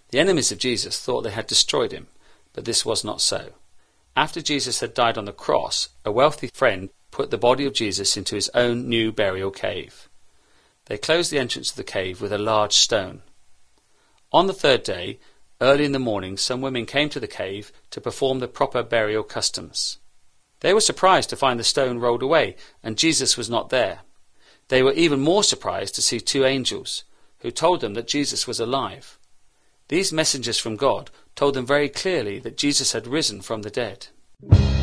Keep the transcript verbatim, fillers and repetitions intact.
The enemies of Jesus thought they had destroyed him, but this was not so. After Jesus had died on the cross, a wealthy friend put the body of Jesus into his own new burial cave. They closed the entrance of the cave with a large stone. On the third day, early in the morning, some women came to the cave to perform the proper burial customs. They were surprised to find the stone rolled away and Jesus was not there. They were even more surprised to see two angels, who told them that Jesus was alive. These messengers from God told them very clearly that Jesus had risen from the dead.